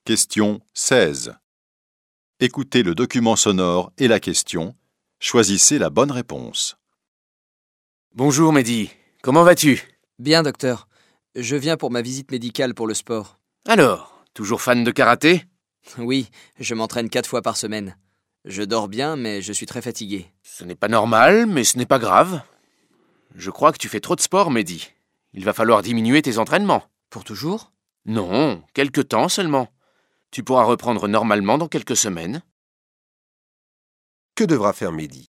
Question 16. Écoutez le document sonore et la question. Choisissez la bonne réponse. Bonjour Mehdi, comment vas-tu? Bien, docteur. Je viens pour ma visite médicale pour le sport. Alors, toujours fan de karaté? Oui, je m'entraîne 4 fois par semaine. Je dors bien, mais je suis très fatigué. Ce n'est pas normal, mais ce n'est pas grave. Je crois que tu fais trop de sport, Mehdi. Il va falloir diminuer tes entraînements. Pour toujours? Non, quelque temps seulement. Tu pourras reprendre normalement dans quelques semaines. Que devra faire Mehdi?